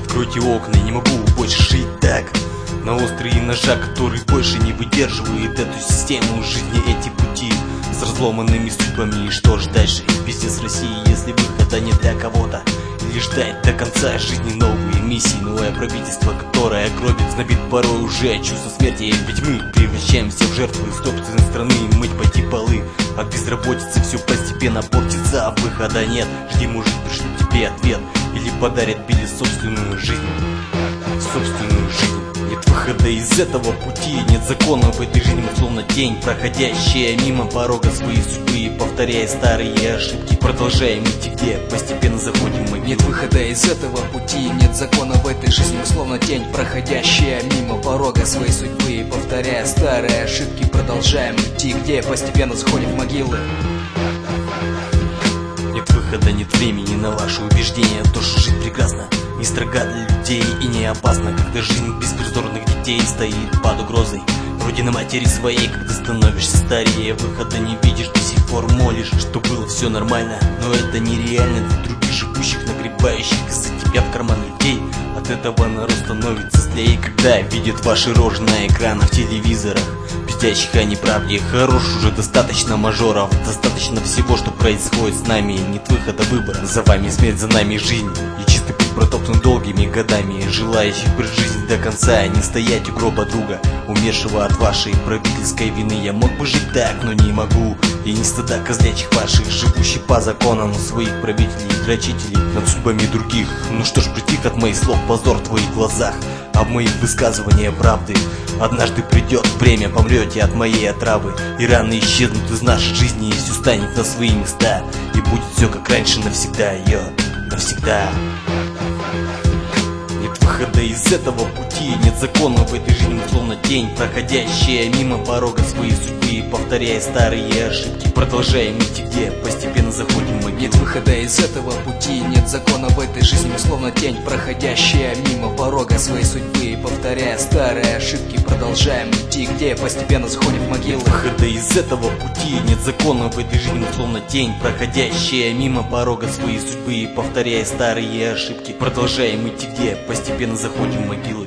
Откройте окна, не могу больше жить так. На острые ножа, который больше не выдерживает эту систему жизни, эти пути с разломанными судьбами. И что ж дальше? Пиздец России, если выхода не для кого-то. Или ждать до конца жизни новые миссии. Новое правительство, которое гробит, знобит порой уже чувство смерти. Ведь мы превращаемся в жертвы собственной страны. Мыть пойти полы, от безработицы все постепенно портится. Выхода нет, жди, может, пришлют тебе ответ. Или подарят Билли собственную жизнь. Собственную жизнь. Нет выхода из этого пути, нет закона в этой жизни, мы словно тень, проходящая мимо порога своей судьбы, повторяя старые ошибки, продолжаем идти, где постепенно заходим мы. Нет выхода из этого пути, нет закона в этой жизни, мы словно тень, проходящая мимо порога своей судьбы, повторяя старые ошибки, продолжаем идти, где постепенно заходим в могилы. Нет выхода, нет времени на ваши убеждения. То, что жить прекрасно, не строга для людей и не опасно, когда жизнь беспризорных детей стоит под угрозой. Родина матери своей, когда становишься старее, выхода не видишь, до сих пор молишь, что было все нормально. Но это нереально для других живущих, нагребающих из-за тебя в карман людей. От этого народ становится злее, когда видит ваши рожи на экранах телевизорах, пиздящих о неправде. Хорош уже, достаточно мажоров, достаточно всего, что происходит с нами. Нет выхода, выбора, за вами смерть, за нами жизнь. И чистый путь протоптан долгими годами, желающих прожить жизнь до конца, не стоять у гроба друга, умершего от вашей правительской вины. Я мог бы жить так, но не могу. И не стыда козлячих ваших, живущих по законам своих правителей и дрочителей над судьбами других. Ну что ж, притих от моих слов позор в твоих глазах, а в моих высказывания правды. Однажды придет время, помрете от моей отравы, и раны исчезнут из нашей жизни, и все станет на свои места, и будет все как раньше навсегда, навсегда. Нет выхода из этого пути, нет закона в этой жизни, словно тень, проходящая мимо порога своей судьбы, повторяя старые ошибки, продолжаем идти, где постепенно заходим мы. Нет выхода из этого пути, нет закона в этой жизни, словно тень, проходящая мимо порога своей судьбы, повторяя старые ошибки, продолжаем идти, где постепенно заходим в могилы. Нет выхода из этого пути, нет закона в этой жизни, словно тень, проходящая мимо порога своей судьбы, повторяя старые ошибки, продолжаем идти, где постепенно заходим в могилы.